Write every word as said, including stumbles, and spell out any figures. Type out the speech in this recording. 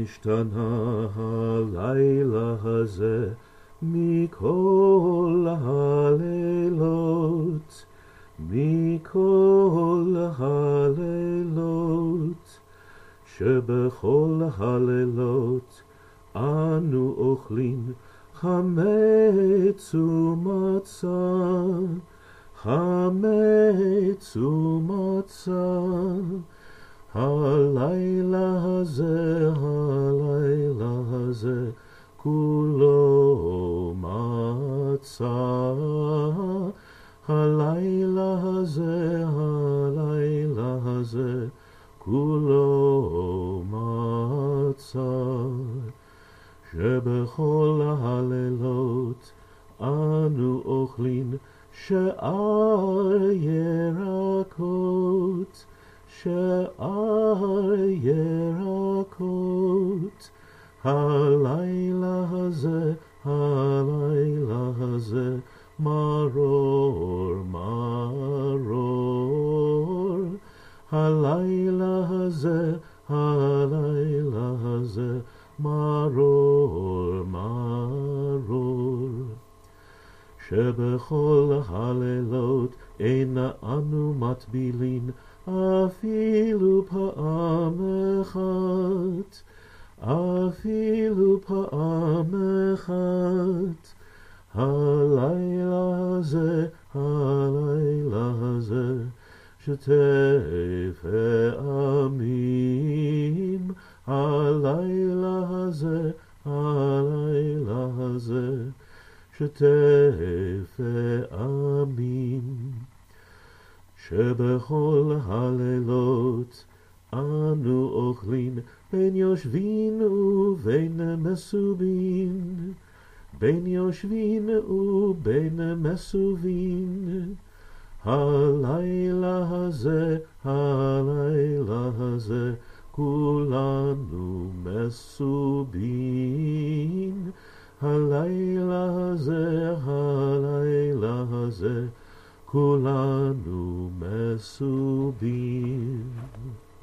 השתנה הלילה הזה מכל הלילות, מכל הלילות, שבכל הלילות אנו אוכלים חמץ ומצה, חמץ ומצה. הלילה הזה, הלילה הזה, כולו מצה. הלילה הזה, הלילה הזה, כולו מצה. שבכל הלילות אנו אוכלים שאר ירקות, שאר ירקות. הלילה הזה, הלילה הזה, מרור, מרור. הלילה הזה, הלילה הזה, מרור, מרור. שבכל הלילות אין אנו מטבילין אפילו פעם אחת, אפילו פעם אחת. הלילה הזה, הלילה הזה, שתי פעמים. הלילה הזה, הלילה הזה, שתי פעמים. שבכל הלילות אנו אוכלים בין יושבין ובין מסובין, בין יושבין ובין מסובין. הלילה הזה, הלילה הזה, כולנו מסובין. הלילה הזה, הלילה הזה, כולנו מסובין.